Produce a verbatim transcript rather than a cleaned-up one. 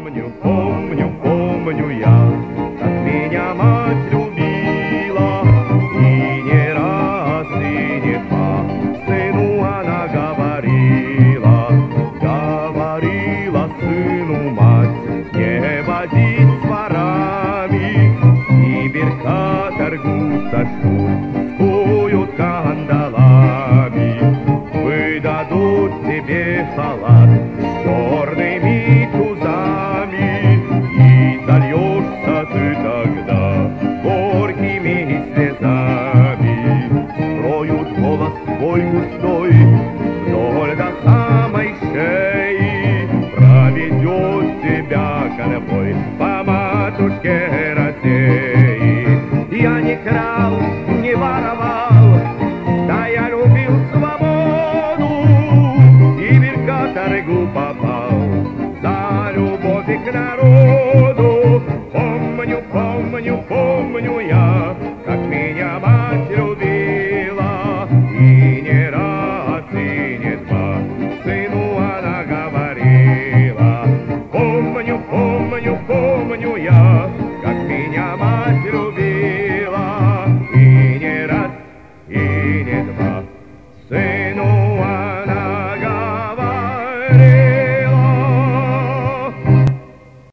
Помню, помню, помню я, как меня мать любила, и не раз, и не два сыну она говорила, говорила сыну мать, не водись с ворами, Сибирька торгуются шут, скуют кандалами, выдадут тебе халат с черными тузами, и зальешься ты тогда горькими слезами. Скроют голос твой густой вдоль до самой шеи, проведет тебя конвой по матушке России. Я не крал, не воровал, да я любил свободу, Сибирька торгу попал за любовь к народу.